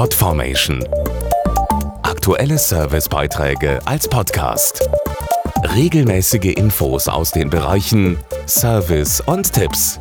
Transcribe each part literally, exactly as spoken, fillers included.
Podformation. Aktuelle Servicebeiträge als Podcast. Regelmäßige Infos aus den Bereichen Service und Tipps.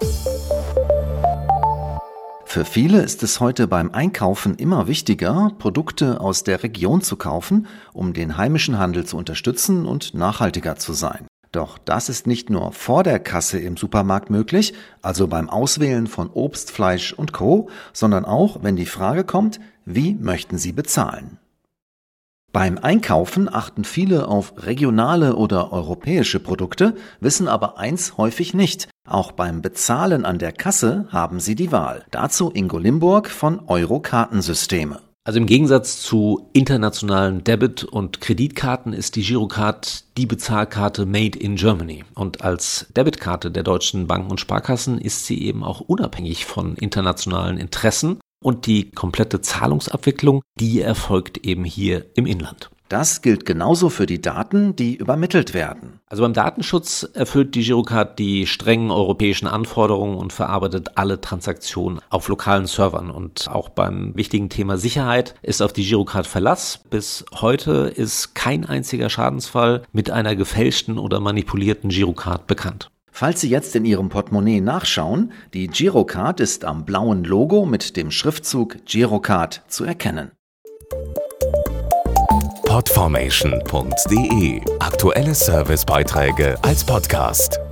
Für viele ist es heute beim Einkaufen immer wichtiger, Produkte aus der Region zu kaufen, um den heimischen Handel zu unterstützen und nachhaltiger zu sein. Doch das ist nicht nur vor der Kasse im Supermarkt möglich, also beim Auswählen von Obst, Fleisch und Co., sondern auch, wenn die Frage kommt, wie möchten Sie bezahlen? Beim Einkaufen achten viele auf regionale oder europäische Produkte, wissen aber eins häufig nicht: Auch beim Bezahlen an der Kasse haben sie die Wahl. Dazu Ingo Limburg von Euro-Kartensysteme. Also im Gegensatz zu internationalen Debit- und Kreditkarten ist die Girocard die Bezahlkarte made in Germany. Und als Debitkarte der deutschen Banken und Sparkassen ist sie eben auch unabhängig von internationalen Interessen. Und die komplette Zahlungsabwicklung, die erfolgt eben hier im Inland. Das gilt genauso für die Daten, die übermittelt werden. Also beim Datenschutz erfüllt die Girocard die strengen europäischen Anforderungen und verarbeitet alle Transaktionen auf lokalen Servern. Und auch beim wichtigen Thema Sicherheit ist auf die Girocard Verlass. Bis heute ist kein einziger Schadensfall mit einer gefälschten oder manipulierten Girocard bekannt. Falls Sie jetzt in Ihrem Portemonnaie nachschauen, die Girocard ist am blauen Logo mit dem Schriftzug Girocard zu erkennen. Podformation punkt de. Aktuelle Servicebeiträge als Podcast.